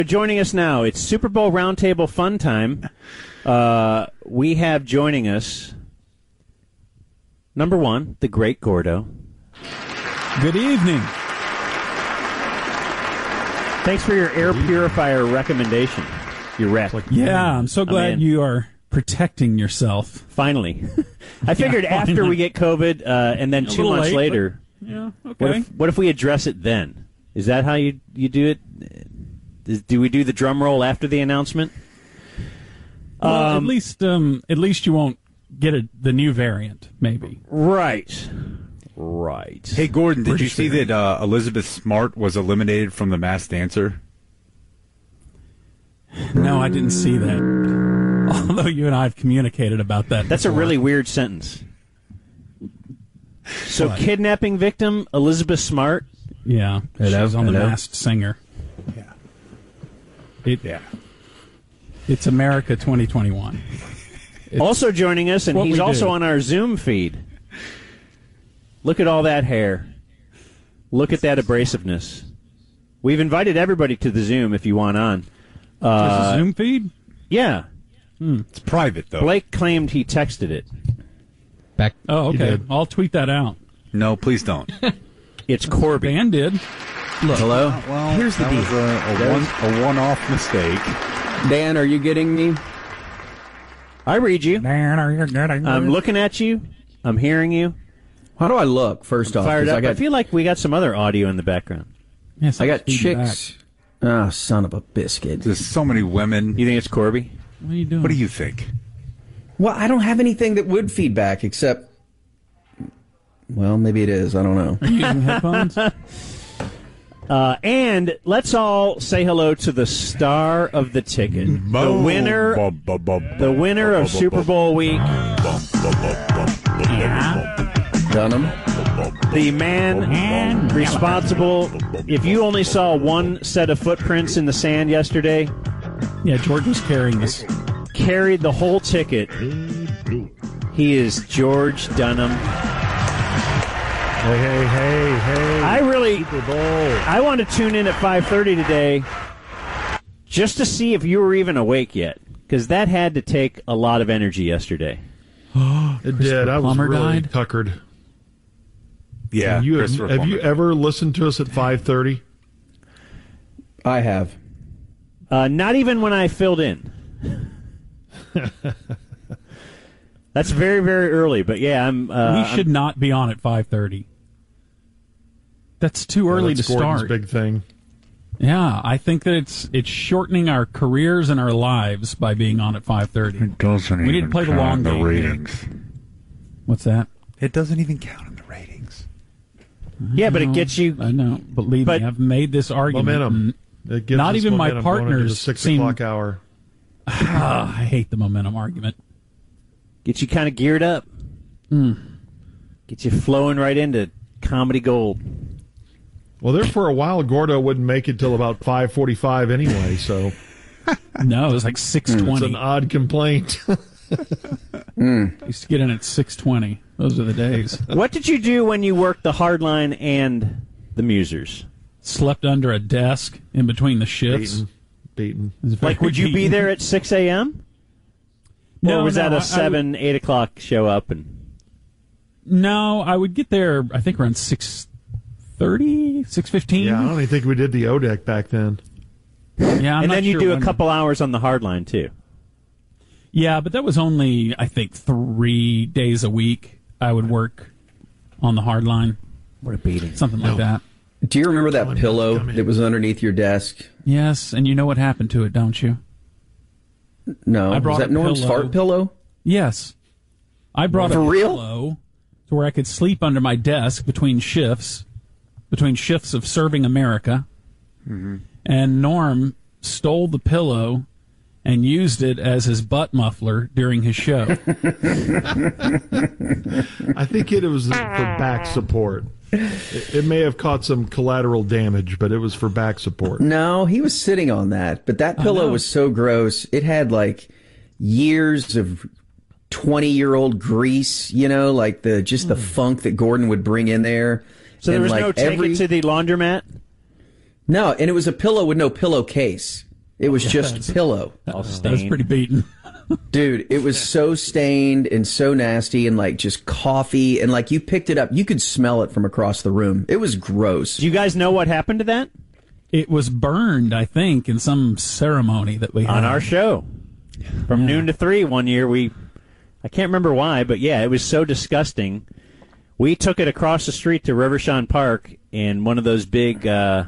Joining us now, it's Super Bowl Roundtable Fun Time. We have joining us, number one, the great Gordo. Good evening. Thanks for your air purifier recommendation. Your rec. Yeah, I'm so glad you are protecting yourself. Finally. I figured after we get COVID, and then 2 months later, yeah, okay. What if we address it then? Is that how you do it? Do we do the drum roll after the announcement? Well, at least you won't get the new variant, maybe. Right. Hey, Gordon, did you see that Elizabeth Smart was eliminated from The Masked Dancer? No, I didn't see that. Although you and I have communicated about that. That's before. a really weird sentence. So, kidnapping victim Elizabeth Smart? Yeah, she's on The Masked Singer. It's America 2021. Also joining us, and he's also on our Zoom feed. Look at all that hair. Look at that abrasiveness. We've invited everybody to the Zoom if you want on. Is this a Zoom feed? Yeah. It's private, though. Blake claimed he texted it. Oh, okay. I'll tweet that out. No, please don't. It's Corby. Dan did. Look, hello? Well, here's the deal. A one-off mistake. Dan, are you getting me? I read you. Dan, are you getting me? I'm looking at you. I'm hearing you. How do I look, first off? Fired up. I feel like we got some other audio in the background. Yes, I got chicks. Oh, son of a biscuit. There's so many women. You think it's Corby? What are you doing? What do you think? Well, I don't have anything that would feedback except... Well, maybe it is. I don't know. Are you using headphones? And let's all say hello to the star of the ticket, the winner of Super Bowl week, Dunham. the man responsible. If you only saw one set of footprints in the sand yesterday, Yeah, George was carrying this. carried the whole ticket. He is George Dunham. Hey. Super Bowl. I want to tune in at 5:30 today just to see if you were even awake yet, because that had to take a lot of energy yesterday. It did. I was really tuckered. Yeah. Have you ever listened to us at 5:30? I have. Not even when I filled in. That's very, very early, but yeah, we should not be on at 5:30. That's too early to Gordon's start. big thing. Yeah, I think that it's shortening our careers and our lives by being on at 5:30. It doesn't We need to play the long game. ratings. What's that? It doesn't even count in the ratings. Yeah, but it gets you. I know. Believe me, I've made this argument. Momentum. It gives Not us even my momentum going into the partners 6 seem- o'clock hour. I hate the momentum argument. Get you kind of geared up. Get you flowing right into comedy gold. Well, there for a while, Gordo wouldn't make it till about 5:45 anyway, so No, it was like 6:20. it's an odd complaint. Used to get in at 6:20. Those are the days. What did you do when you worked the hardline and the Musers? Slept under a desk in between the shifts. Beaten. It was very Like, would you be beaten. there at 6 a.m.? No, or was no, that I a would- 7, 8 o'clock show up? And No, I would get there, I think, around 6:30, 6:15. Yeah, I don't even think we did the ODEC back then. Yeah, I'm and not then you sure do a when- couple hours on the hardline, too. Yeah, but that was only, I think, 3 days a week I would work on the hard line. What a beating. Something like that. Do you remember that pillow that was underneath your desk? Yes, and you know what happened to it, don't you? No. I brought Was that a Norm's pillow. fart pillow? Yes. I brought For a real? pillow to where I could sleep under my desk between shifts of serving America. Mm-hmm. And Norm stole the pillow and used it as his butt muffler during his show. I think it was for back support. It may have caught some collateral damage, but it was for back support. No, he was sitting on that. But that pillow was so gross. It had like years of 20-year-old grease, you know, like the funk that Gordon would bring in there. So there And was like no take it to the laundromat? No, and it was a pillow with no pillowcase. It was just pillow. All That stained. was pretty beaten. Dude, it was so stained and so nasty and like just coffee and like you picked it up. You could smell it from across the room. It was gross. Do you guys know what happened to that? It was burned, I think, in some ceremony that we had. On our show. From noon to 3 one year, I can't remember why, but yeah, it was so disgusting. We took it across the street to Rivershawn Park in one of those big, like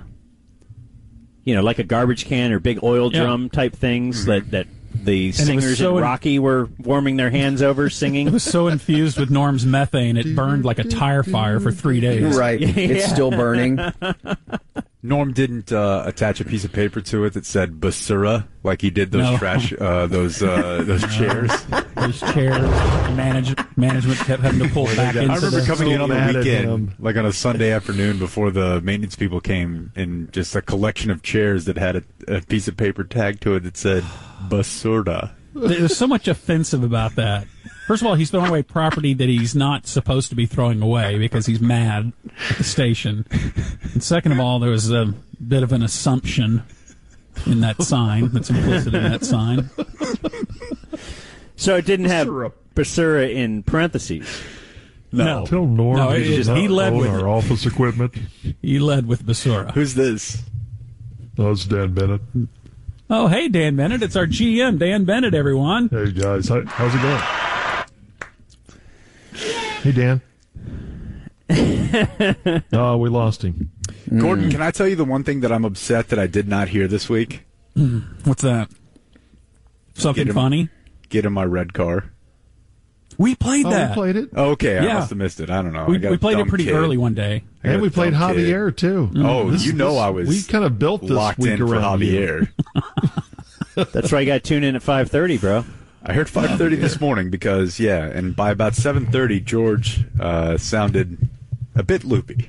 a garbage can or big oil drum type things that the singers in Rocky were warming their hands over singing. It was so infused with Norm's methane, it burned like a tire fire for 3 days. Right. It's still burning. Norm didn't attach a piece of paper to it that said Basura, like he did those trash, those chairs. Those chairs, management kept having to pull back into I remember the coming in on the mad at weekend, him. like on a Sunday afternoon before the maintenance people came, and just a collection of chairs that had a piece of paper tagged to it that said Basura. There's so much offensive about that. First of all, he's throwing away property that he's not supposed to be throwing away because he's mad at the station. And second of all, there was a bit of an assumption in that sign, that's implicit in that sign. So it didn't have Basura in parentheses. No. Tell Norm No, he does not he led own with our office equipment. He led with Basura. Who's this? Oh, it's Dan Bennett. Oh, hey, Dan Bennett. It's our GM, Dan Bennett, everyone. Hey, guys. How's it going? Hey, Dan. Oh, we lost him. Gordon, can I tell you the one thing that I'm upset that I did not hear this week? What's that? Something funny? Get in my red car. We played that. We played it. Okay, I Yeah. must have missed it. I don't know. We I got a played it dumb pretty kid. early one day. I got And we a played dumb kid. Javier, too. Oh, I was We kind of built this locked week in for around you. Javier. That's why you got to tune in at 5:30, bro. I heard 5:30 this morning because, and by about 7:30, George sounded a bit loopy.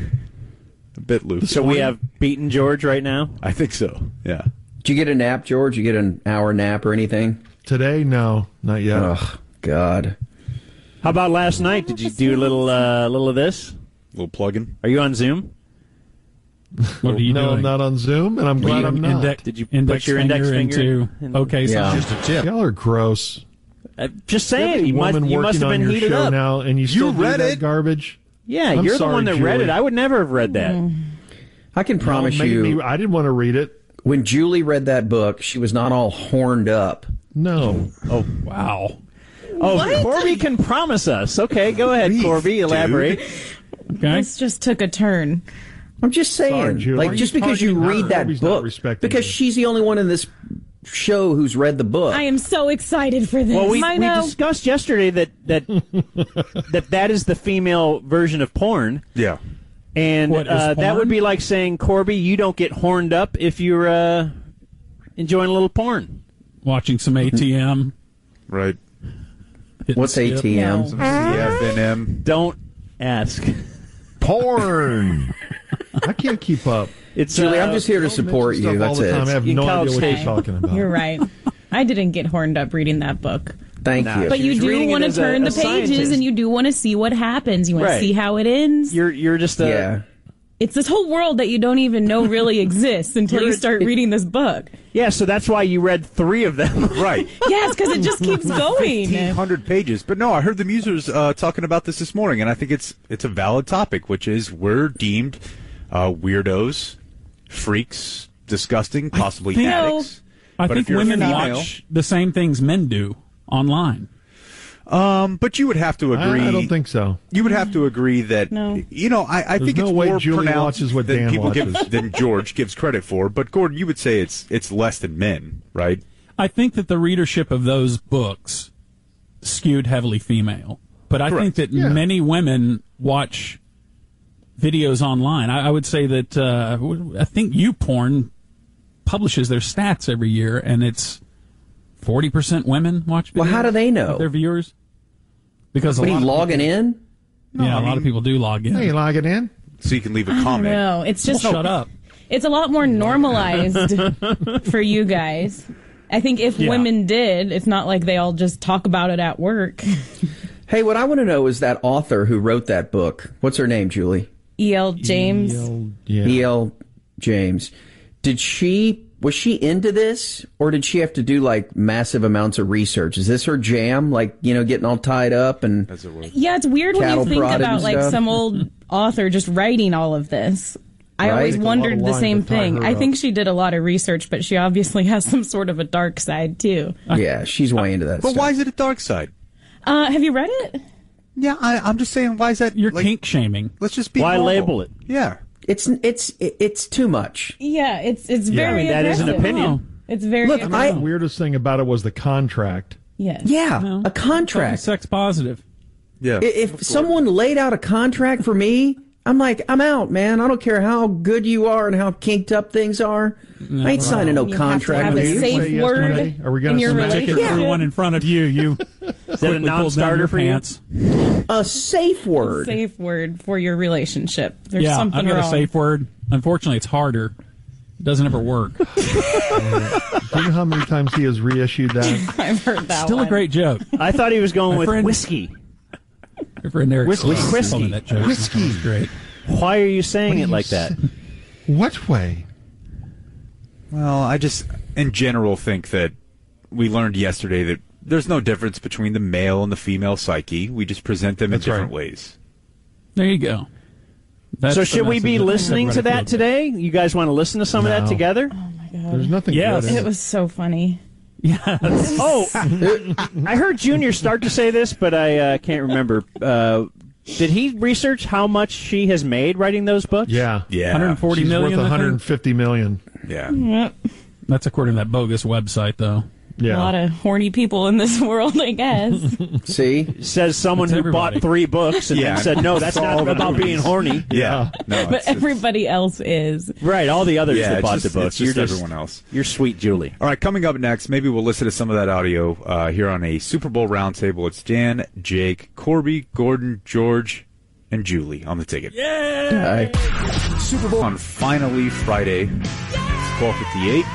So we have beaten George right now? I think so, yeah. Did you get a nap, George? You get an hour nap or anything? Today, no, not yet. Oh, God. How about last night? Did you do a little of this? A little plug-in. Are you on Zoom? What are you No, doing? I'm not on Zoom, and I'm glad I'm not. Did you index put your index into finger? okay, so Yeah. Just a tip. Y'all are gross. Just saying, you must Woman have working on been your heated show up. now, and you still read do that it? garbage. Yeah, I'm you're the sorry, one that read Julie. it. I would never have read that. I can promise Don't make you, me- I didn't want to read it. when Julie read that book, she was not all horned up. No. oh wow. Oh, Corby can promise us. Okay, go ahead, Corby. Elaborate. Okay. This just took a turn. I'm just saying, Sorry, Julie. like, Are just you because you targeting her? read that Corby's not book, respecting because you. she's the only one in this show who's read the book. I am so excited for this. Well, we I know. discussed yesterday that is the female version of porn, Yeah. and What, is that porn? would be like saying, Corby, you don't get horned up if you're enjoying a little porn. Watching some ATM. Right. hitting What's skip. ATM? No. CFNM. Don't ask. Porn. I can't keep up. It's Julie, I'm just here to Don't support mention you. stuff all That's the time. I it. have in no college idea what stage. you're talking about. You're right. I didn't get horned up reading that book. Thank Nah. you. But She you was do reading it want to as a turn the pages scientist. and you do want to see what happens. You want Right. to see how it ends. you're just a yeah. It's this whole world that you don't even know really exists until you start reading this book. yeah. So that's why you read 3 of them. Right. Yes, because it just keeps going. 1,500 pages. But no, I heard the musers talking about this morning, and I think it's a valid topic, which is we're deemed weirdos, freaks, disgusting, possibly think- addicts. I But think if you're a women female- watch the same things men do online. But you would have to agree. I don't think so. You would have to agree that No. I think no it's way more Julie pronounced watches what than Dan people watches. than George gives credit for. But Gordon, you would say it's less than men, right? I think that the readership of those books skewed heavily female. But I think that Yeah. many women watch videos online. I would say that I think YouPorn publishes their stats every year, and it's 40% women watch videos. Well, how do they know? of their viewers? Because What, a are lot you of logging in? people, yeah, I a lot of mean- people do log in. Hey, you log it in? So you can leave a comment. No, it's just Shut up. It's a lot more normalized for you guys. I think if Yeah. women did, it's not like they all just talk about it at work. Hey, what I want to know is that author who wrote that book. What's her name, Julie? E.L. James. Yeah. E.L. James. Did she Was she into this, or did she have to do like massive amounts of research? Is this her jam? Like, getting all tied up and yeah, it's weird when you think about like stuff. some old author just writing all of this. I always wondered the same thing. I think she did a lot of research, but she obviously has some sort of a dark side too. Yeah, she's way into that. But stuff. why is it a dark side? Have you read it? Yeah, I'm just saying. Why is that? You're kink shaming. Let's just be. Why normal. label it? Yeah. It's too much. Yeah, it's very. that is an aggressive. opinion. It's very. Look, aggressive. The weirdest thing about it was the contract. Yes. Yeah, a contract. Sex positive. Yeah. If someone laid out a contract for me, I'm like, I'm out, man. I don't care how good you are and how kinked up things are. I ain't signing no You contract have to with have you. a safe Say word yesterday? Are we gonna in your send a Ticket relationship. for the one in front of you. You Is that a non-starter for you? pants. A safe word. Safe word for your relationship. There's Yeah, something I've got wrong. a safe word. Unfortunately, it's harder. It doesn't ever work. Do you know how many times he has reissued that? I've heard that Still one. a great joke. I thought he was going with friend- whiskey. Your friend Eric Whiskey. Sloan Whiskey. told me that joke. Whiskey. That was great. Why are you saying What are it you like that? What way? Well, I just, in general, think that we learned yesterday that there's no difference between the male and the female psyche. We just present them That's in different right. ways. There you go. That's So the should we message be I think listening to everybody that feels. today? You guys want to listen to some of that No. together? There's nothing Yes. good in It it. was so funny. Yes. Oh, I heard Junior start to say this, but I can't remember. Did he research how much she has made writing those books? Yeah. Yeah. 140 She's million. worth I think? 150 million. Yeah. Yep. That's according to that bogus website, though. Yeah. A lot of horny people in this world, I guess. See? Says someone That's who everybody. bought 3 books and Yeah. then said, no, that's not about being horny. Yeah. No, But everybody else is. Right, all the others yeah, that it's bought just, the it's books. just You're everyone else. You're sweet, Julie. All right, coming up next, maybe we'll listen to some of that audio here on a Super Bowl roundtable. It's Dan, Jake, Corby, Gordon, George, and Julie on the ticket. Hi. Super Bowl on finally Friday, 12:58.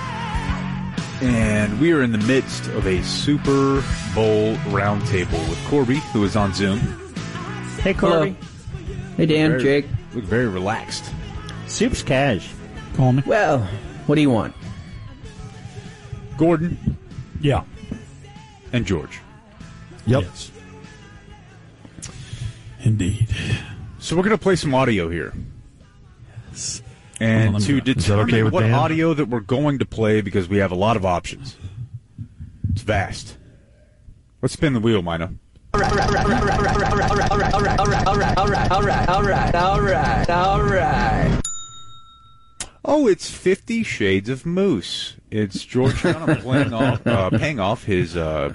And we are in the midst of a Super Bowl roundtable with Corby, who is on Zoom. Hey, Corby. Hey, Dan, Jake. Look very relaxed. Soup's cash. Call me. Well, what do you want? Gordon Yeah. and George. Yep. Yes. Indeed. So we're going to play some audio here. And Hold on, to let me- Is that okay determine with what Dan? audio that we're going to play, because we have a lot of options. It's vast. Let's spin the wheel, Mina. Oh, it's 50 Shades of Moose. It's George Shannon paying off his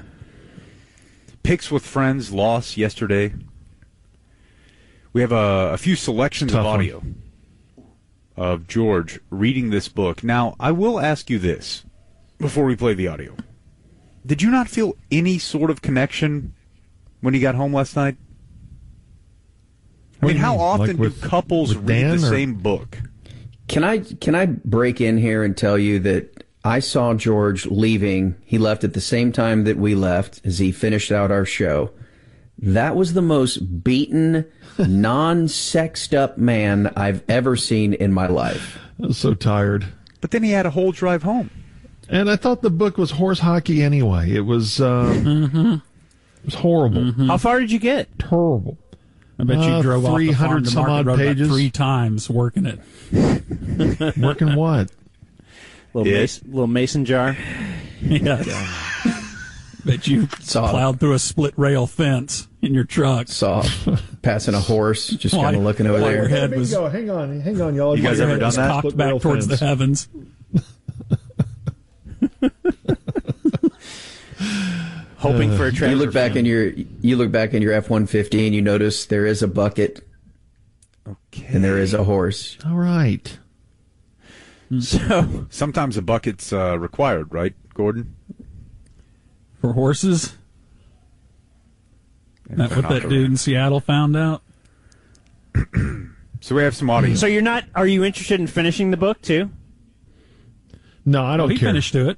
Picks with Friends loss yesterday. We have a few selections Tough of one. audio of George reading this book. Now, I will ask you this before we play the audio. Did you not feel any sort of connection when you got home last night? I What mean, do you how mean? often Like do with- couples with read Dan, the or- same book? Can I break in here and tell you that I saw George leaving. He left at the same time that we left as he finished out our show. That was the most beaten, non-sexed up man I've ever seen in my life. I was so tired. But then he had a whole drive home. And I thought the book was horse hockey anyway. It was it was horrible. How far did you get? Terrible. I bet you drove off the 300 farm to some market odd road about pages. 3 times working it. Working what? Little mason jar. Yeah. Bet you Saw it. plowed through a split rail fence in your truck. Saw passing a horse, just kind of looking over While your there. head was, Hang on, y'all. You guys your ever head done was that? cocked back towards the heavens. Hoping for a treasure. You look back in your F-150 and you notice there is a bucket Okay. and there is a horse. All right. So, Sometimes a bucket's required, right, Gordon? For horses? That what that dude in Seattle found out? So we have some audio. so you're not? Are you interested in finishing the book too? No, I don't He care. finished to it.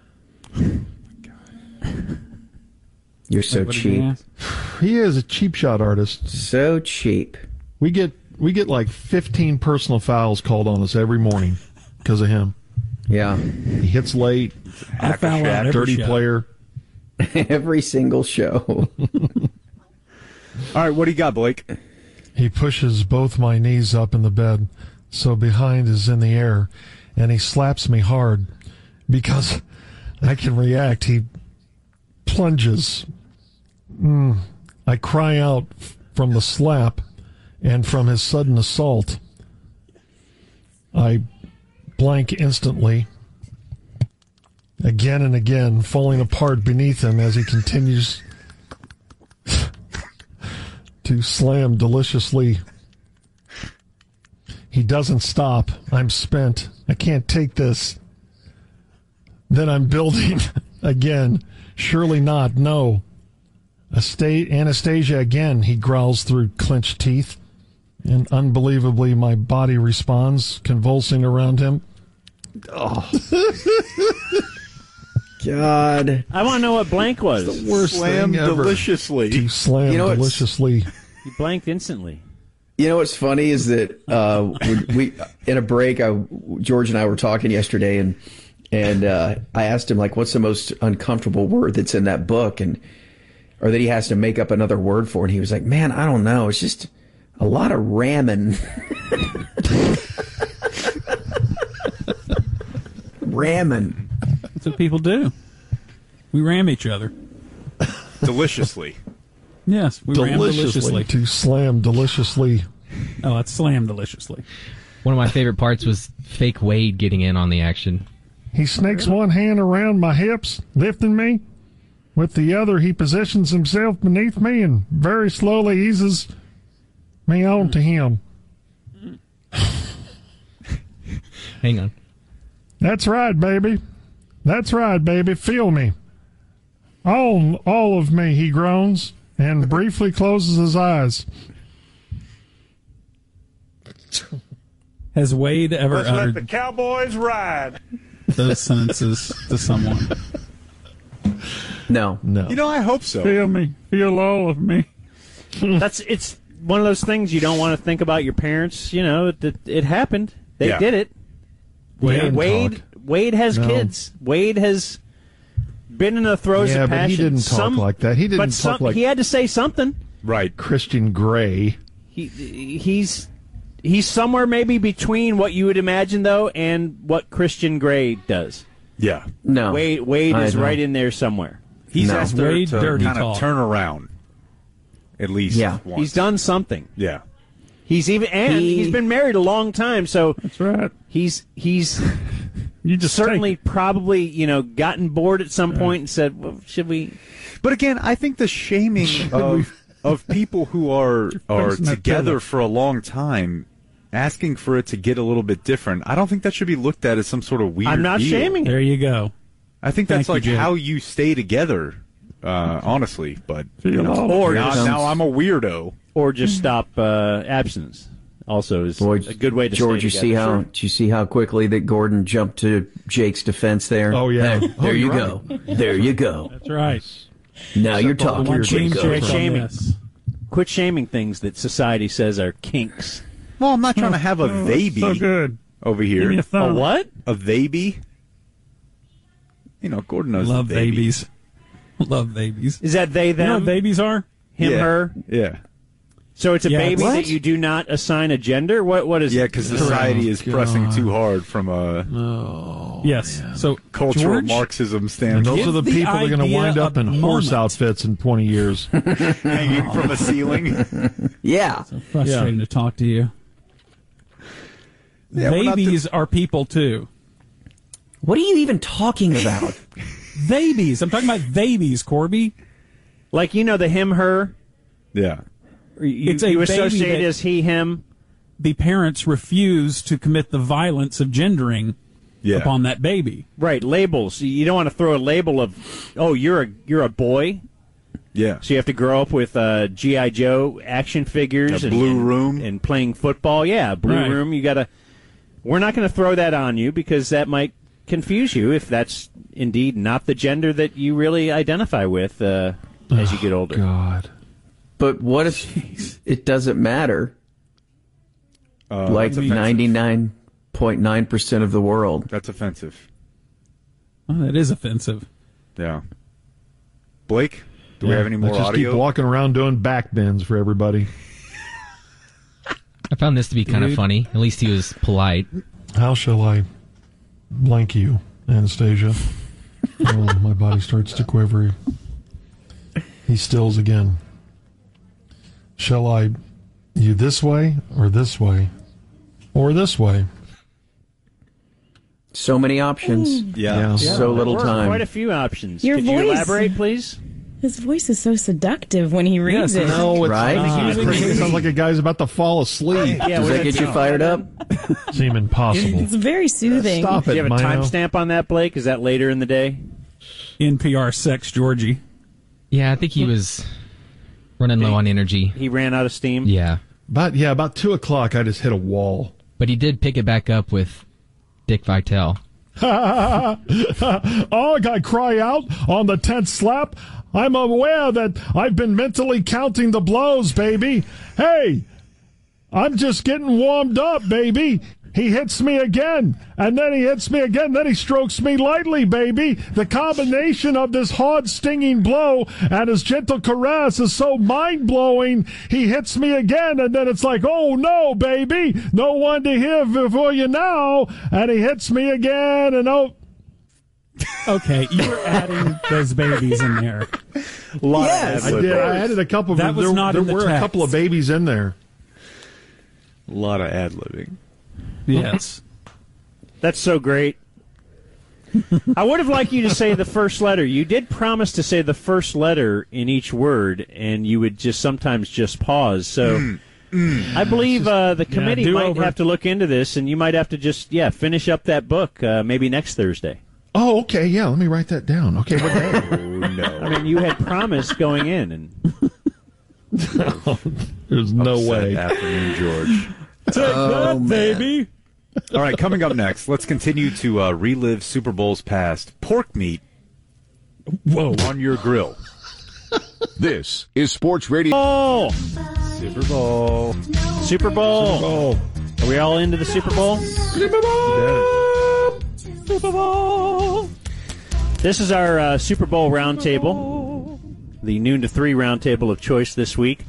You're so What did he cheap. ask? He is a cheap shot artist. So cheap. We get like 15 personal fouls called on us every morning because of him. Yeah. He hits late. I foul out every dirty show. player. Every single show. All right, what do you got, Blake? He pushes both my knees up in the bed, so behind is in the air, and he slaps me hard. Because I can react, he plunges. I cry out from the slap and from his sudden assault. I blank instantly, again and again, falling apart beneath him as he continues to slam deliciously. He doesn't stop. I'm spent. I can't take this. Then I'm building again. Surely not. No. Anastasia again, he growls through clenched teeth. And unbelievably, my body responds, convulsing around him. Oh. God. I want to know what blank was. The worst Slam thing ever. deliciously. To slam deliciously. You blanked instantly. You know what's funny is that we in a break, George and I were talking yesterday, and I asked him, like, what's the most uncomfortable word that's in that book, or that he has to make up another word for, and he was like, man, I don't know. It's just a lot of ramming. Ramming. That's what people do. We ram each other. Deliciously. Yes, we ram deliciously. To slam deliciously. Oh, that's slam deliciously. One of my favorite parts was fake Wade getting in on the action. He snakes one hand around my hips, lifting me. With the other, he positions himself beneath me and very slowly eases me onto him. Hang on. That's right, baby. That's right, baby. Feel me. All of me, he groans, and briefly closes his eyes. Has Wade ever Let's let uttered the Cowboys ride. those sentences to someone? No. You know, I hope so. Feel me. Feel all of me. It's one of those things you don't want to think about your parents. You know, it happened. They did it. Wade has kids. Wade has been in the throes of passion. Yeah, but he didn't talk like that. He didn't talk like... He had to say something. Right. Christian Grey. He's somewhere maybe between what you would imagine, though, and what Christian Grey does. Yeah. No. Wade is right in there somewhere. He's asked her Wade to dirty kind talk. of turn around. At least once. He's done something. Yeah. He's been married a long time, so That's right. he's You just certainly probably, gotten bored at some point and said, well, should we? But again, I think the shaming of people who are together for a long time, asking for it to get a little bit different, I don't think that should be looked at as some sort of weird I'm not deal. shaming. There you go. I think that's Thank you, like Jay. how you stay together, honestly. But Or now I'm a weirdo. Or just stop abstinence. Also, is a good way to George, stay together. did you see how quickly that Gordon jumped to Jake's defense there? Oh, yeah. There you go. There you go. That's right. Now you're talking. One team Jake. Jake on Shaming. this. Quit shaming things that society says are kinks. Well, I'm not trying to have a baby So good. over Give here. me a thumb. A what? A baby? Gordon knows Love baby. babies. Love babies. Is that they, You know them? what babies are? Him, Yeah. her? Yeah. So it's a Yeah, baby what? that you do not assign a gender? What is Yeah, it? because society is pressing too hard from a Yes. So cultural George, Marxism And standpoint. those are the the people that are going to idea wind up of in the horse moment. outfits in 20 years. hanging from a ceiling. Yeah. frustrating to talk to you. Yeah, we're not Babies are people too. What are you even talking about? Babies. I'm talking about babies, Corby. Like, the him, her? Yeah. You, It's a you baby associate that- as he, him? The parents refuse to commit the violence of gendering Yeah. upon that baby. Right, labels. You don't want to throw a label of, you're a boy. Yeah. So you have to grow up with G.I. Joe action figures. A blue room. And playing football. Yeah, blue Right. room. We're not going to throw that on you because that might confuse you if that's indeed not the gender that you really identify with as you get older. God. But what if it doesn't matter? Like that's offensive. 99 99.9% of the world. That's offensive. Oh, that is offensive. Yeah. Blake, do we have any more let's just audio? keep walking around doing back bends for everybody. I found this to be kind of funny. At least he was polite. How shall I blank you, Anastasia? Oh, my body starts to quiver. He stills again. Shall I you this way, or this way, or this way? So many options. Yeah. So little time. Quite a few options. Your Could voice. you elaborate, please? His voice is so seductive when he reads it. No, it's Right? not. It sounds like a guy's about to fall asleep. Yeah, Does that get you fired up? Seem impossible. It's very soothing. Stop Do it, you have a Mino. timestamp on that, Blake? Is that later in the day? NPR sex Georgie. Yeah, I think he was running low on energy. He ran out of steam? Yeah. About 2 o'clock, I just hit a wall. But he did pick it back up with Dick Vitale. Oh, I cry out on the 10th slap. I'm aware that I've been mentally counting the blows, baby. Hey, I'm just getting warmed up, baby. He hits me again, and then he hits me again, then he strokes me lightly, baby. The combination of this hard, stinging blow and his gentle caress is so mind-blowing. He hits me again, and then it's like, oh, no, baby, no one to hear for you now. And he hits me again, and oh... Okay, you're adding those babies in there. Yes, I did. I added a couple. That was not there in the were text. a couple of babies in there. A lot of ad-libbing. Yes. That's so great. I would have liked you to say the first letter. You did promise to say the first letter in each word, and you would just sometimes just pause. So I believe the committee might have to look into this, and you might have to just, finish up that book maybe next Thursday. Oh, okay. Yeah, let me write that down. Okay, what day? Oh, no. I mean, you had promised going in, and There's no Upset way. afternoon, George. Take that, baby. All right, coming up next, let's continue to relive Super Bowls past. Pork meat on your grill. This is Sports Radio. oh, Super Bowl. Super Bowl. Oh, Are we all into the Super Bowl? Super Bowl! Super Bowl. This is our Super Bowl roundtable, the noon to 3 roundtable of choice this week.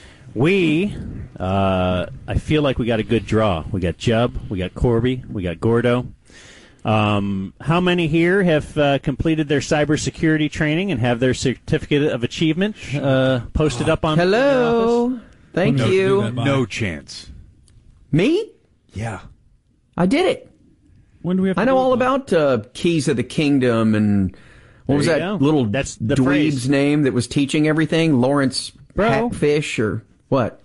I feel like we got a good draw. We got Jubb, we got Corby, we got Gordo. How many here have completed their cybersecurity training and have their certificate of achievement posted up on Hello. their office? Thank you. No chance. Me? Yeah. I did it. When do we have to I know do all it? about Keys of the Kingdom and what was There you that go. little That's the dweeb's phrase. name that was teaching everything? Lawrence Hackfish or what?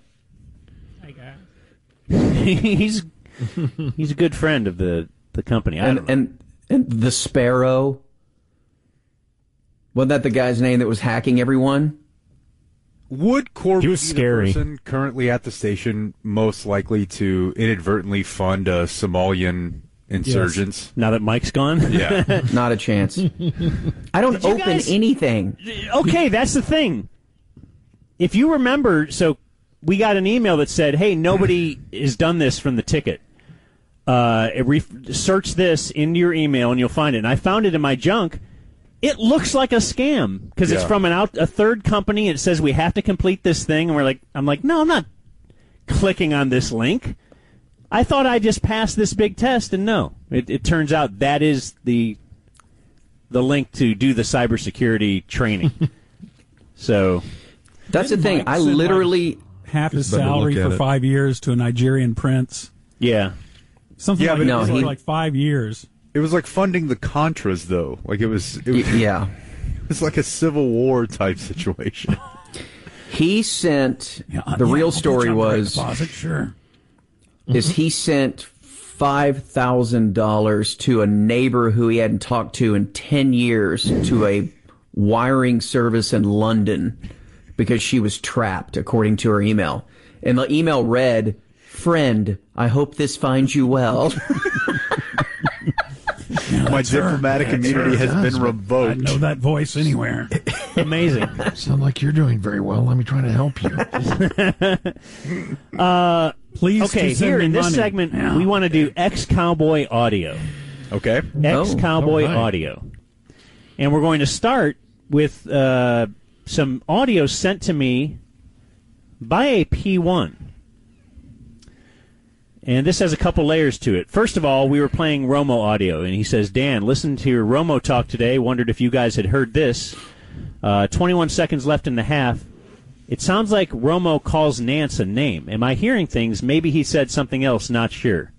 he's a good friend of the company. I don't know. And the Sparrow. Wasn't that the guy's name that was hacking everyone? Would Corby He was be scary. the person currently at the station most likely to inadvertently fund Somalian insurgents? Now that Mike's gone? Yeah. Not a chance. I don't you open guys- anything. Okay, that's the thing. If you remember, so we got an email that said, hey, nobody has done this from the ticket. Search this into your email and you'll find it. And I found it in my junk. It looks like a scam because it's from a third company. It says we have to complete this thing. And I'm like, no, I'm not clicking on this link. I thought I just passed this big test, and no. It turns out that is the link to do the cybersecurity training. So That's the thing. I send literally half his better salary look at for it. 5 years to a Nigerian prince. yeah. Something Yeah, like but that no, for he- like 5 years. It was like funding the Contras, though. Like it was yeah. like a Civil War type situation. He sent the real story was Sure. is he sent $5,000 to a neighbor who he hadn't talked to in 10 years to a wiring service in London because she was trapped, according to her email. And the email read, "Friend, I hope this finds you well." My diplomatic immunity has been I revoked. know that voice anywhere. Amazing. Sound like you're doing very well. Let me try to help you. Please. Okay, here in this segment, we want to do ex-cowboy audio. Okay. Ex-cowboy audio. And we're going to start with some audio sent to me by a P1. And this has a couple layers to it. First of all, we were playing Romo audio, and he says, Dan, listened to your Romo talk today, wondered if you guys had heard this. 21 seconds left in the half. It sounds like Romo calls Nance a name. Am I hearing things? Maybe he said something else, not sure.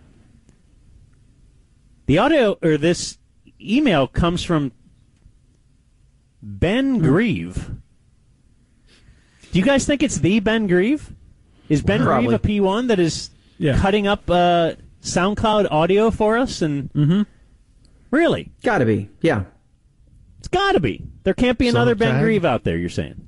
The audio, or this email, comes from Ben Grieve. Do you guys think it's the Ben Grieve? Is Ben Grieve a P1 that is cutting up SoundCloud audio for us? And really? Gotta be, yeah. It's gotta be. There can't be another Ben Grieve out there, you're saying.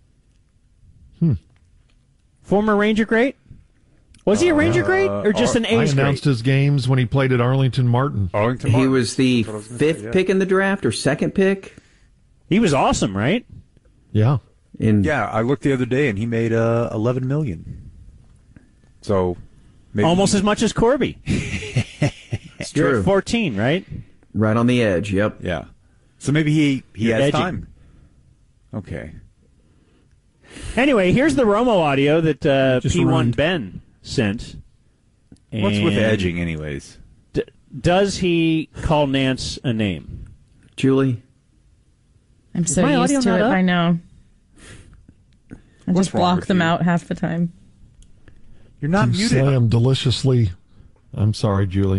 Former Ranger great? Was he a Ranger great or just an A's great? I announced his games when he played at Arlington Martin. He was the fifth pick in the draft or second pick. He was awesome, right? Yeah. I looked the other day and he made $11 million. So maybe almost as much as Corby. It's You're true. at 14, right? Right on the edge. Yep. Yeah. So maybe he has edging. time. Okay. Anyway, here's the Romo audio that P1 ruined. Ben sent. What's with And edging, anyways? Does he call Nance a name? Julie? I'm so used to it by now. I What's just wrong block with them you? out half the time. You're not You muted. slam deliciously. I'm sorry, Julie.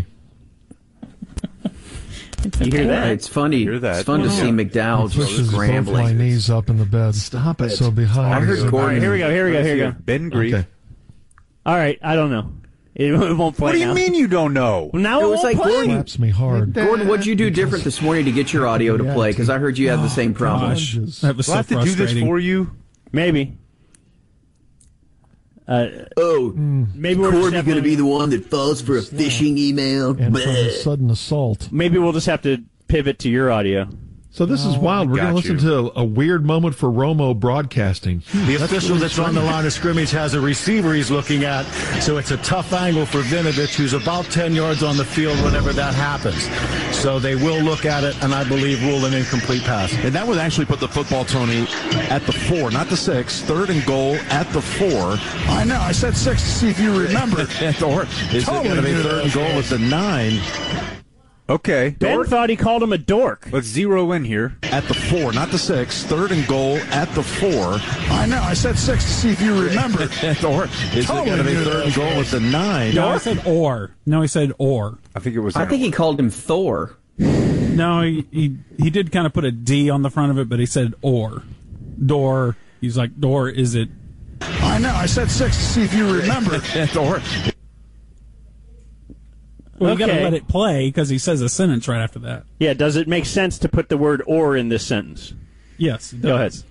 You hear that? It's funny. Hear that? It's fun to see McDowell just Pushes both my scrambling. knees up in the bed. Stop it. So behind. I heard is a- Gordon. All right, here we go. Ben Grieve. Okay. All right, I don't know. It won't play What do you now. mean you don't know? Well, now It it was won't like play. Gordon. Slaps me hard. Gordon, what'd you do different this morning to get your audio to play? Because I heard you had the same problem. Gosh, that was Do I so have to do this frustrating. for you? Maybe. Maybe we're Corby just going to be the one that falls for a phishing email? And from a sudden assault. Maybe we'll just have to pivot to your audio. So this is wild. We're got going to listen to a weird moment for Romo broadcasting. The official that's on the line of scrimmage has a receiver he's looking at, so it's a tough angle for Vinovich, who's about 10 yards on the field whenever that happens. So they will look at it, and I believe rule an incomplete pass. And that would actually put the football, Tony, at the 4, not the 6. 3rd and goal at the 4. I know. I said 6 to see if you remember. Or is it going to be 3rd and goal at the 9? Okay. Ben thought he called him a dork. Let's zero in here. At the 4, not the 6. 3rd and goal at the 4. I know. I said 6 to see if you remember. Or is it going to be 3rd and goal at the 9? No, I said or. No, he said or. I think it was. I think he called him Thor. No, he did kind of put a D on the front of it, but he said or. Door. He's like, door, is it? I know. I said 6 to see if you remember. Or Well, you got to Okay. let it play because he says a sentence right after that. Yeah, does it make sense to put the word or in this sentence? Yes. it Go ahead. does.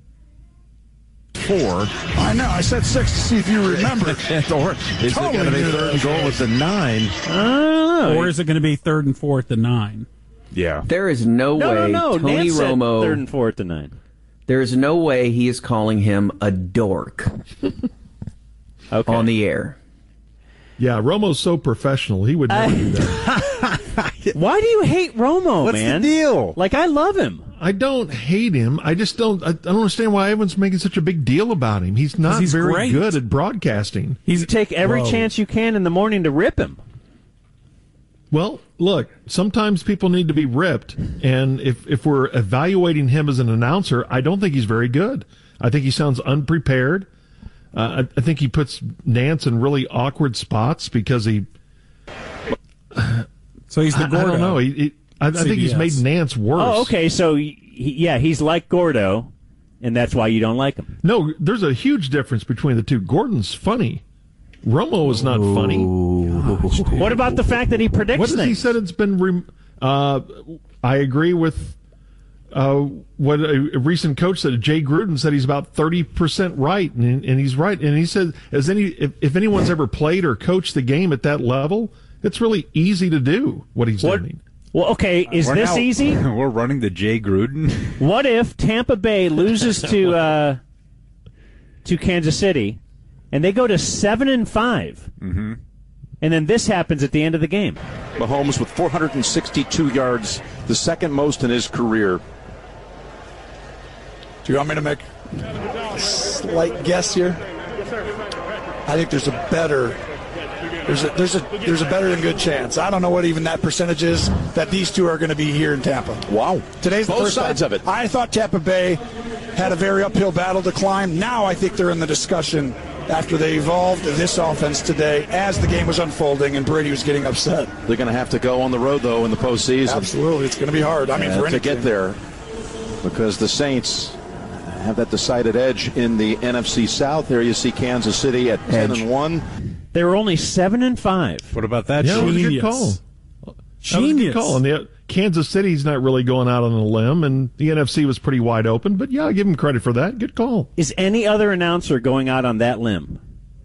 4. I know. I said 6 to see if you remember. Or is it going to be 3rd and goal at the 9? I don't know. Or is it going to be 3rd and 4th and 9? Yeah. There is no way No. Tony Nance said Romo. 3rd and 4th and 9. There is no way he is calling him a dork Okay. on the air. Yeah, Romo's so professional. He would never do that. Why do you hate Romo, What's man? the deal? Like, I love him. I don't hate him. I just don't. I don't understand why everyone's making such a big deal about him. He's not He's very great. good at broadcasting. You take every Whoa. chance you can in the morning to rip him. Well, look, sometimes people need to be ripped, and if we're evaluating him as an announcer, I don't think he's very good. I think he sounds unprepared. I think he puts Nance in really awkward spots because he. So he's the I Gordo. don't know. I think he's CBS. made Nance worse. Oh, okay. So, he's like Gordo, and that's why you don't like him. No, there's a huge difference between the two. Gordon's funny. Romo is not funny. What about the fact that he predicts What has he things? said? It's been. I agree with what a recent coach said. Jay Gruden said he's about 30% right, and he's right. And he said, if anyone's ever played or coached the game at that level, it's really easy to do what he's doing. Well, okay, is this easy? We're running the Jay Gruden. What if Tampa Bay loses to Kansas City, And they go to 7-5. Mm-hmm. And then this happens at the end of the game. Mahomes with 462 yards, the second most in his career. Do you want me to make a slight guess here? I think there's a better than good chance. I don't know what even that percentage is that these two are going to be here in Tampa. Wow. Today's the both first sides time. of it. I thought Tampa Bay had a very uphill battle to climb. Now I think they're in the discussion after they evolved this offense today as the game was unfolding and Brady was getting upset. They're going to have to go on the road, though, in the postseason. Absolutely. It's going to be hard. I mean, for to get there, because the Saints have that decided edge in the NFC South. There you see Kansas City at 10-1. They were only 7-5. What about that? Yeah, it was a good call. That was a good call. And Kansas City's not really going out on a limb, and the NFC was pretty wide open. But yeah, I give him credit for that. Good call. Is any other announcer going out on that limb?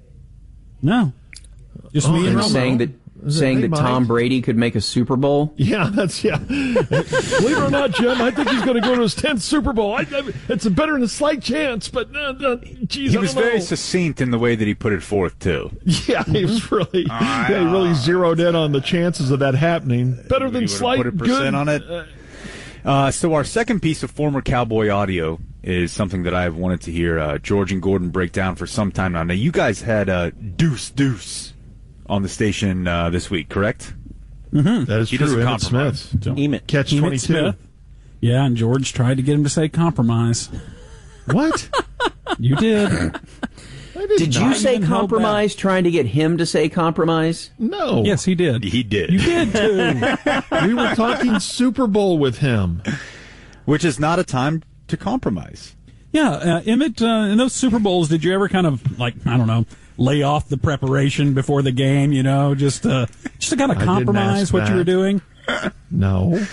No, just me and Romo. Saying that Tom Brady could make a Super Bowl? Yeah, Believe it or not, Jim, I think he's going to go to his 10th Super Bowl. It's better than a slight chance, but geez, he was very succinct in the way that he put it forth, too. Yeah, he was really, he really zeroed in on the chances of that happening. Better than slight, put a percent on it. So our second piece of former Cowboy audio is something that I've wanted to hear George and Gordon break down for some time now. Now, you guys had Deuce on the station this week, correct? Mm-hmm. That is true. Emmitt Smith. Catch 22. Smith. Yeah, and George tried to get him to say compromise. What? You did. Did you say compromise trying to get him to say compromise? No. Yes, he did. He did. You did, too. We were talking Super Bowl with him. Which is not a time to compromise. Yeah, Emmett, in those Super Bowls, did you ever kind of, lay off the preparation before the game, just to kind of compromise what you were doing? No.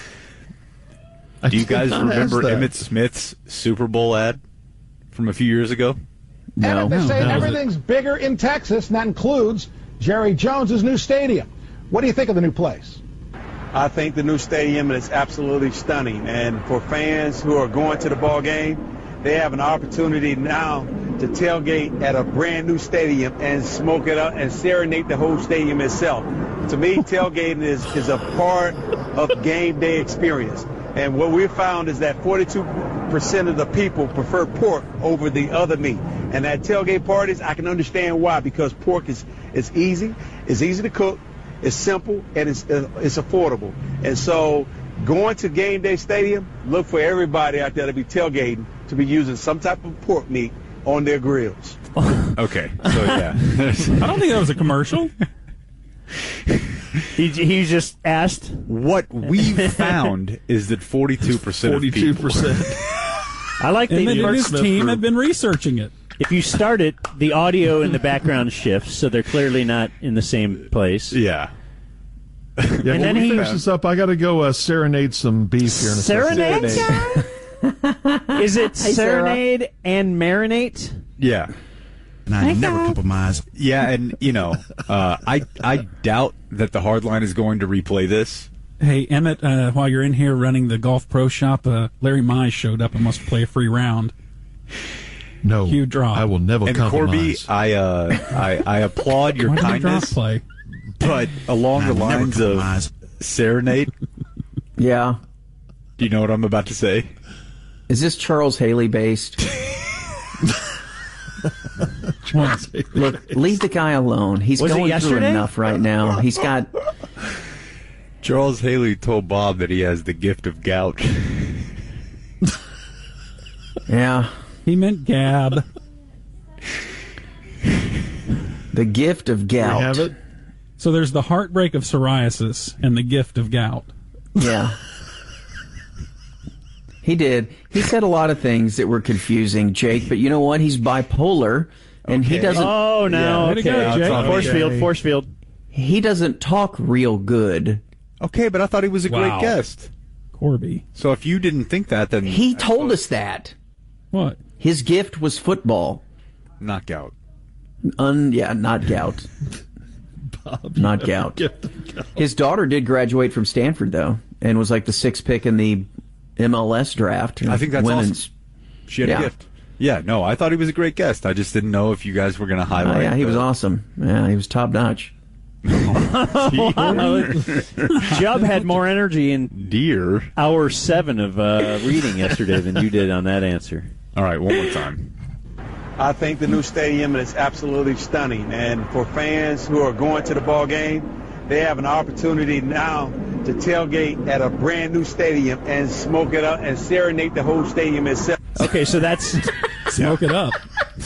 Do you guys remember Emmitt Smith's Super Bowl ad from a few years ago? No. They say everything's bigger in Texas, and that includes Jerry Jones' new stadium. What do you think of the new place? I think the new stadium is absolutely stunning, and for fans who are going to the ball game, they have an opportunity now to tailgate at a brand new stadium and smoke it up and serenade the whole stadium itself. To me, tailgating is a part of game day experience. And what we found is that 42% of the people prefer pork over the other meat. And at tailgate parties, I can understand why, because pork is easy, it's easy to cook, it's simple, and it's affordable. And so going to game day stadium, look for everybody out there to be tailgating, to be using some type of pork meat on their grills. Okay, so yeah. I don't think that was a commercial. He just asked. What we found is that 42% of people. I like that his team had been researching it. If you start it, the audio in the background shifts, so they're clearly not in the same place. Yeah. And then he finish this up. I got to go serenade some beef here in a second. Serenade? Is it serenade Sarah. And marinate? Yeah. And I never compromise. Yeah, and I doubt that the Hardline is going to replay this. Hey, Emmett, while you're in here running the Golf Pro Shop, Larry Mize showed up and wants to play a free round. No, huge draw. I will never Corby, compromise. I applaud your kindness, play? But along the lines of serenade. Yeah. Do you know what I'm about to say? Is this Charles Haley based? Look, leave the guy alone. He's going through enough right now. He's got. Charles Haley told Bob that he has the gift of gout. Yeah. He meant gab. The gift of gout. We have it? So there's the heartbreak of psoriasis and the gift of gout. Yeah. He did. He said a lot of things that were confusing, Jake, but you know what? He's bipolar, and he doesn't... Oh, no. Yeah. Okay. Jake. Force field. He doesn't talk real good. Okay, but I thought he was a great guest. Corby. So if you didn't think that, then... He told us that. What? His gift was football. Not gout. Not gout. Bob, not gout. His daughter did graduate from Stanford, though, and was like the 6th pick in the MLS draft. I think that's women's. awesome. She had a gift. Yeah, no, I thought he was a great guest. I just didn't know if you guys were going to highlight. Yeah, he was awesome. Yeah, he was top notch. Jubb had more energy in hour 7 of reading yesterday than you did on that answer. All right, one more time. I think the new stadium is absolutely stunning, and for fans who are going to the ball game, they have an opportunity now to tailgate at a brand new stadium and smoke it up and serenade the whole stadium itself. Okay, so that's smoke it up.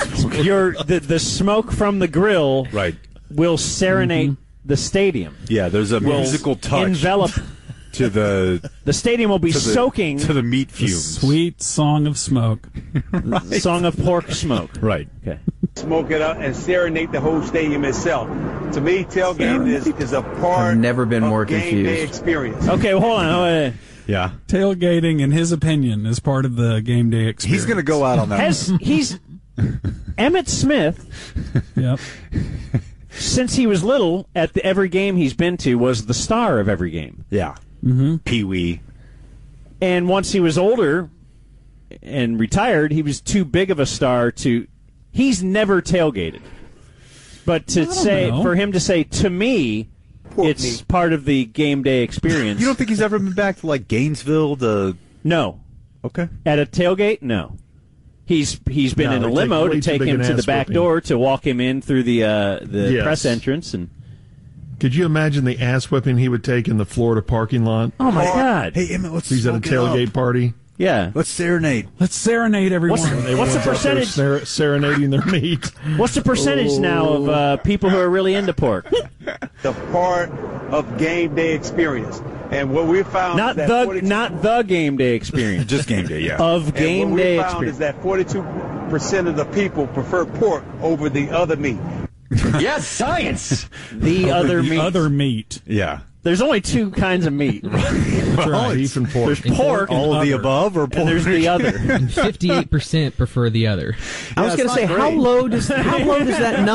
The smoke from the grill will serenade the stadium. Yeah, there's a musical touch. Envelop to the stadium will be soaking to the meat fumes. Sweet song of smoke. Song of pork smoke. Right. Okay. Smoke it up and serenade the whole stadium itself. To me, tailgate is a part I've never been more game day confused. experience. Okay, well, hold on. Yeah. Tailgating, in his opinion, is part of the game day experience. He's going to go out on that. He's Emmitt Smith. Yep. Since he was little, at every game he's been to, was the star of every game. Yeah. Mm-hmm. Pee-wee. And once he was older and retired, he was too big of a star to... He's never tailgated. But for him to say, to me, it's part of the game day experience. You don't think he's ever been back to, like, Gainesville? No. Okay. At a tailgate? No. He's been in a limo to take him to the back door to walk him in through the press entrance. And could you imagine the ass whipping he would take in the Florida parking lot? Oh my God! Hey Emmett, let's he's at a tailgate party. Yeah, let's serenade. Let's serenade everyone. What's the percentage? Serenading their meat. What's the percentage now of people who are really into pork? The part of game day experience. And what we found not the game day experience, just game day, yeah. Of game day experience. What we found is that 42% of the people prefer pork over the other meat. Yes, science. The other meat. Yeah. There's only two kinds of meat. Right. Beef and pork. There's pork. All of the above, or pork? And there's the other. And 58% prefer the other. I was going to say, how low does that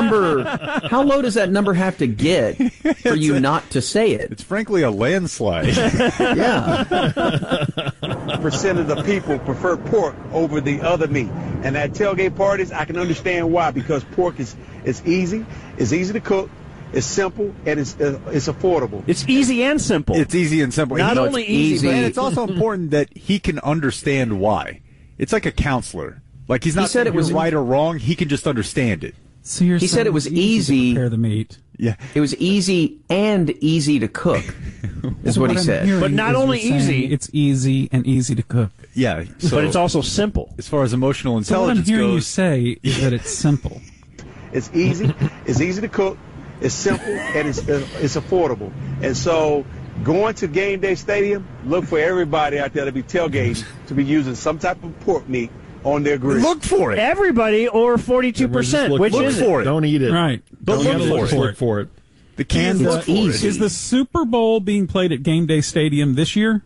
number have to get for you not to say it? It's frankly a landslide. Yeah. Percent of the people prefer pork over the other meat, and at tailgate parties, I can understand why, because pork is easy to cook. It's simple and it's affordable. It's easy and simple. It's easy and simple. Not only easy, and it's also important that he can understand why. It's like a counselor. Like he's not saying it was right or wrong. He can just understand it. So he said it was easy to prepare the meat. Yeah, it was easy and easy to cook. Is what he said. But not only easy, it's easy and easy to cook. Yeah, but it's also simple. As far as emotional intelligence what I'm hearing goes, you say is that it's simple. It's easy. It's easy to cook. It's simple and it's affordable. And so going to Game Day Stadium, look for everybody out there to be tailgating to be using some type of pork meat on their grill. Look for it. Everybody or 42%. Which is for it. Don't eat it. Right. But look for it. The key is look for it. Is the Super Bowl being played at Game Day Stadium this year?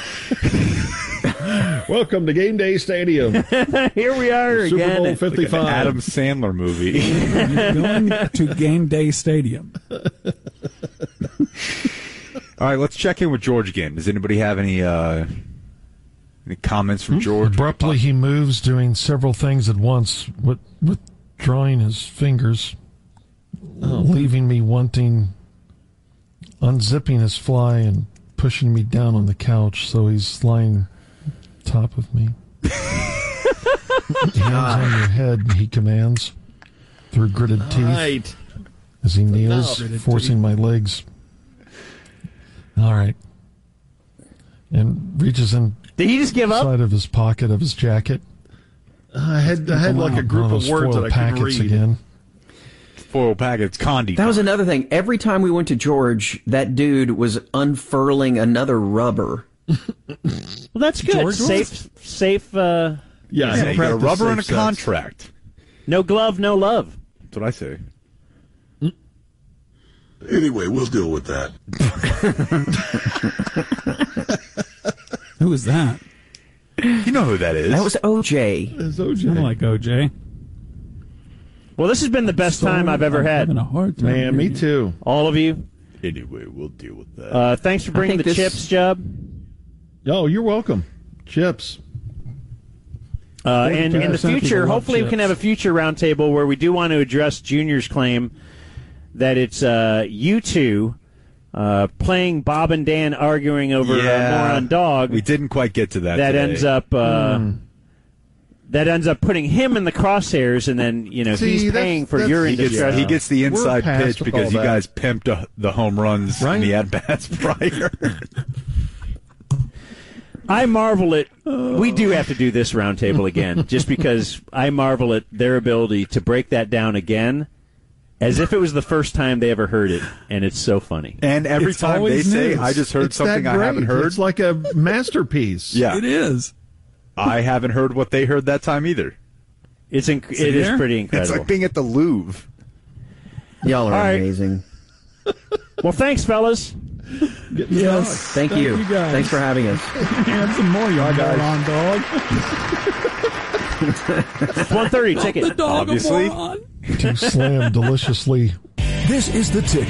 Welcome to Game Day Stadium. Here we are Super again. Bowl 55. Like an Adam Sandler movie. Going to Game Day Stadium. All right, let's check in with George again. Does anybody have any comments from George? Abruptly, he moves, doing several things at once, withdrawing his fingers, leaving me wanting, unzipping his fly and pushing me down on the couch so he's lying top of me. Hands on your head, he commands, through gritted teeth, as he kneels, forcing my legs. All right. And reaches in. Did he just give up? Side of his pocket of his jacket. I had like a group of words that I couldn't read. Again. Foil packets, Condi. That was another thing. Every time we went to George, that dude was unfurling another rubber. Well, that's good. George Safe. Yeah, you got a rubber and a contract. No glove, no love. That's what I say. Anyway, we'll deal with that. Who is that? You know who that is. That was OJ. It's OJ. I like OJ. Well, this has been the best time I've ever had. Having a hard time. Man, me too. All of you. Anyway, we'll deal with that. Thanks for bringing the chips, Jubb. Oh, you're welcome. Chips. And in the future, hopefully we can have a future roundtable where we do want to address Junior's claim that it's you two playing Bob and Dan arguing over Moron Dog. We didn't quite get to that. That today. ends up putting him in the crosshairs, and then he's paying for your indiscretion. He gets the inside pitch because you guys pimped the home runs in the at bats prior. I marvel at. We do have to do this roundtable again, just because I marvel at their ability to break that down again, as if it was the first time they ever heard it, and it's so funny. And every time they say, "I just heard something I haven't heard," it's like a masterpiece. Yeah, it is. I haven't heard what they heard that time either. It is pretty incredible. It's like being at the Louvre. Y'all are amazing. Well, thanks, fellas. Yes. Thank you. Thanks for having us. And some more, y'all guys. On dog. It's 1:30. Ticket. The dog obviously. To slam deliciously. This is The Ticket.